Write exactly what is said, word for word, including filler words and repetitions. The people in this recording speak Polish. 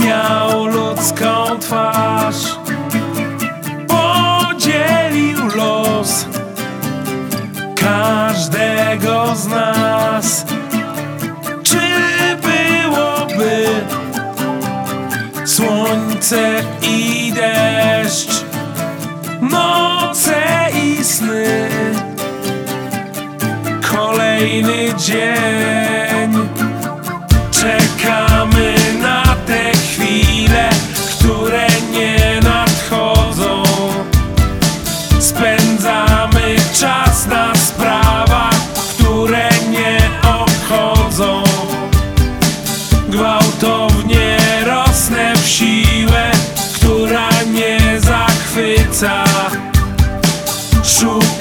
miał ludzką twarz, podzielił los każdego z nas. Czy byłoby słońce i deszcz, noce i sny, kolejny dzień? Czekamy na te chwile, które nie nadchodzą. Spędzamy czas na sprawach, które nie obchodzą. Gwałtownie rosnę w siłę, która nie zachwyca. Szukam